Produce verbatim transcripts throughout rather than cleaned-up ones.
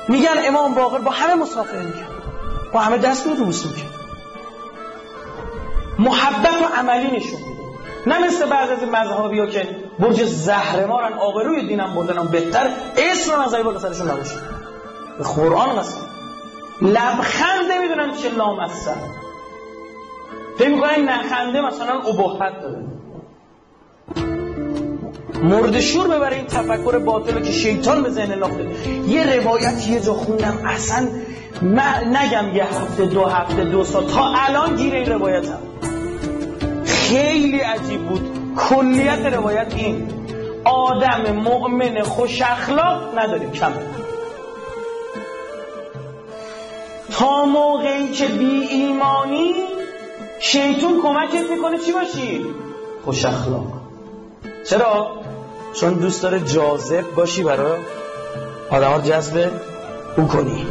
میگن امام باقر با همه مصافحه میکرد، با همه دست میده بوس میکرد، محبت و عملی نشون میده. نه مثل بعض از مذهبی ها که برج زهرمارن، آبروی دینم بردنم بهتر اسم مذهبی بالا سرشون نباشه. به قرآن قسم لبخند نمیدونن چه لامصب، فکر میکنن نخنده مثلا ابهت داره. مرد شور ببره این تفکر باطله که شیطان به ذهن لاخته. یه روایت یه جا خوندم اصلا من نگم یه هفته دو هفته دو سال تا الان گیر این روایتم، خیلی عجیب بود. کلیت روایت این: آدم مؤمن خوش اخلاق نداریم کم تا موقعی که بی ایمانی شیطان کمکت میکنه چی باشی؟ خوش اخلاق. چرا؟ چون دوست داره جاذب باشی، برای آدم ها جذب او کنی.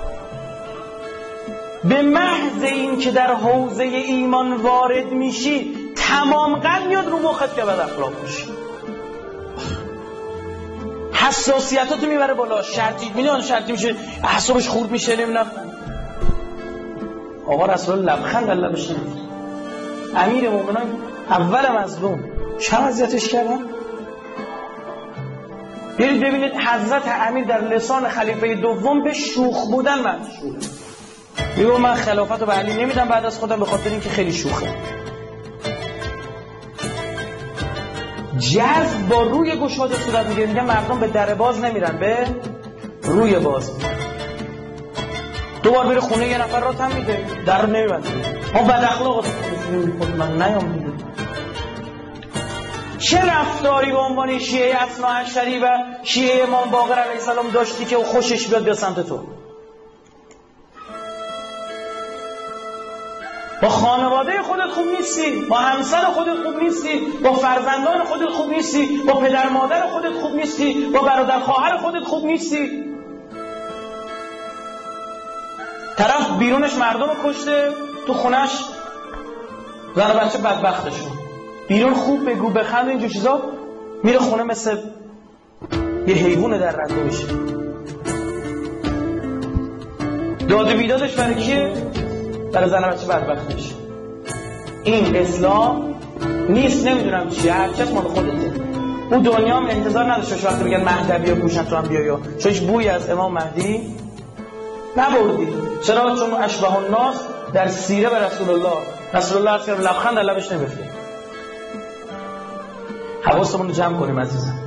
به محض این که در حوزه ایمان وارد میشی تمام قلب میاد رو مخت که بد اخلاق باشی، حساسیتاتو میبره بالا، شرطی میلیون شرطی میشه، اعصابش خورد میشه. نمیدونم آقا رسول الله لبخند در لبش نمیاد. امیر مومنان اول مظلوم چه اذیتش کردن؟ برید ببینید حضرت امیر در لسان خلیفه دوم به شوخ بودن مشهوره. میگه من خلافت رو به علی نمیدم بعد از خودم به خاطر اینکه خیلی شوخه. جذب با روی گشاده صورت میگه، میگه مردم به در باز نمیرن، به روی باز. دوبار بره خونه یه نفر را تم میده، در رو نمیبنده. ما بد اخلاق خود من نیام میده. چه رفتاری به عنوان شیعه اثناعشری و شیعه امام باقر علیه السلام داشتی که خوشش بیاد به سمت تو؟ با خانواده خودت خوب نیستی، با همسر خودت خوب نیستی، با فرزندان خودت خوب نیستی، با پدر مادر خودت خوب نیستی، با برادر خواهر خودت خوب نیستی. طرف بیرونش مردم رو کشته، تو خونش زن و بچه بدبختشون. بیرون خوب بگو بخند و اینجور چیزا، میره خونه مثل یه حیوان در رنده میشه. داده بیدادش برای کیه؟ برای زن و بچه بدبختش. این اسلام نیست. نمیدونم چیه، هرچه مال خودته. اون دنیا هم انتظار نداشته وقتی بگن مهدوی ها پوشن تو هم بیایا، چون هیچ بوی از امام مهدی نبردی. چرا؟ چون اشبه الناس در سیره به رسول الله، رسول الله اصلا لبخند در لبش نمیفته. حواستمون رو جمع کنیم عزیزم.